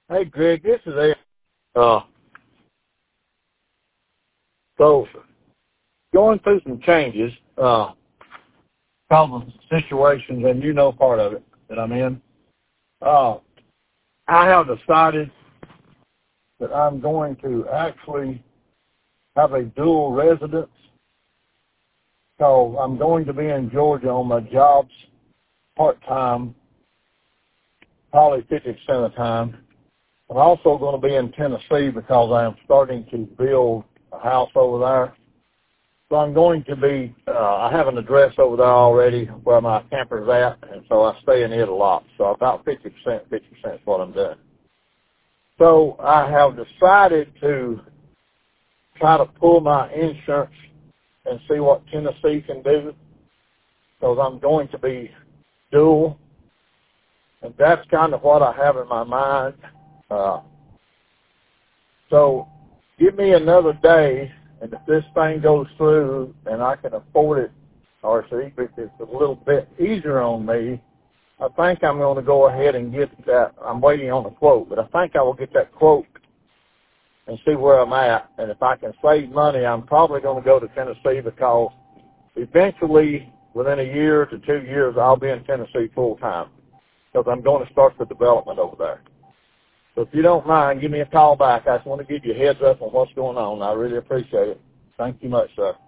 Hey, Greg, this is Ed. So, going through some changes, problem situations, and you know part of it that I'm in. I have decided that I'm going to actually have a dual residence because I'm going to be in Georgia on my jobs part-time, probably 50% of the time. I'm also going to be in Tennessee because I am starting to build a house over there. So I'm going to be, I have an address over there already where my camper's at, and so I stay in it a lot. So about 50% is what I'm doing. So I have decided to try to pull my insurance and see what Tennessee can do because I'm going to be dual. And that's kind of what I have in my mind. So give me another day, and if this thing goes through and I can afford it, or if it's a little bit easier on me, I think I'm going to go ahead and get that. I'm waiting on the quote, but I think I will get that quote and see where I'm at. And if I can save money, I'm probably going to go to Tennessee because eventually, within a year to 2 years, I'll be in Tennessee full time because I'm going to start the development over there. So if you don't mind, give me a call back. I just want to give you a heads up on what's going on. I really appreciate it. Thank you much, sir.